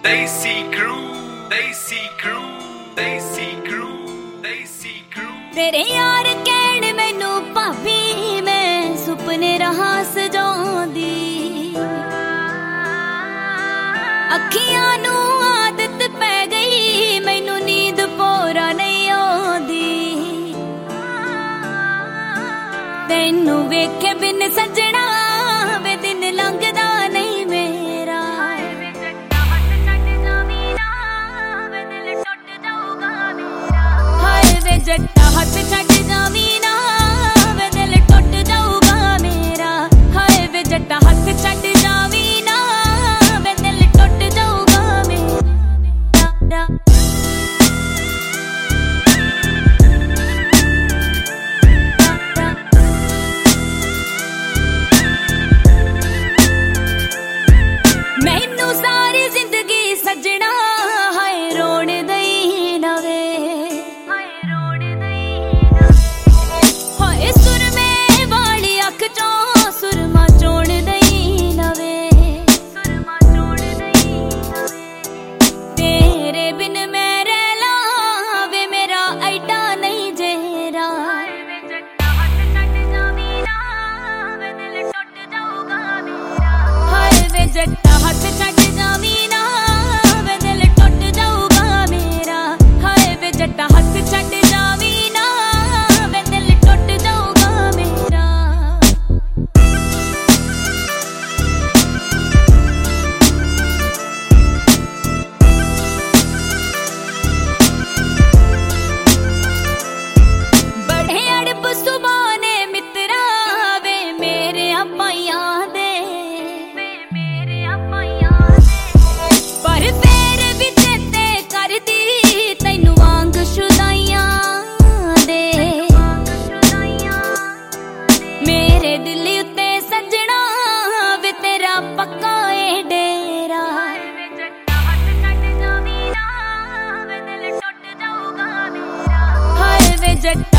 Desi crew, Desi crew, Desi crew, Desi crew। तेरे यार कहण मैनू भाभी मैं सुपने रहा सजाउंदी, अखियां नू आदत पै गई मैनू नींद पूरा नहीं आउंदी। तैनू वेखे बिन सजना वे दिन लंघदा नहीं मेरा। हाय वे जट्टा हथ छड्ड जावी ना वे दिल टुट जाऊगा मेरा। हाय वे जट्टा हथ छड्ड जावी ना वे दिल टुट जाऊगा मेरा। मैनू सारी जिंदगी सजना हाय रोण दई ना वे। हाय सुरमे वाली अख चों सुरमा चोण दई ना वे। तेरे बिन मैं रह ला वे मेरा ऐडा नहीं जेरा। हाय वे जट्टा हथ छड्ड जावी ना वे दिल टुट जाऊगा मेरा। हाय वे जट्टा हथ छड्ड जावी ना वे दिल टुट जाऊगा मेरा। बड़े अड़ब सुबाने मित्रा वे मेरे पाइयां दे। पर फेर भी चेते करदी तैनू वांग शुदाइयां दे। मेरे दिल उत्ते सजना वे तेरा पक्का ए डेरा। हाय वे जट्टा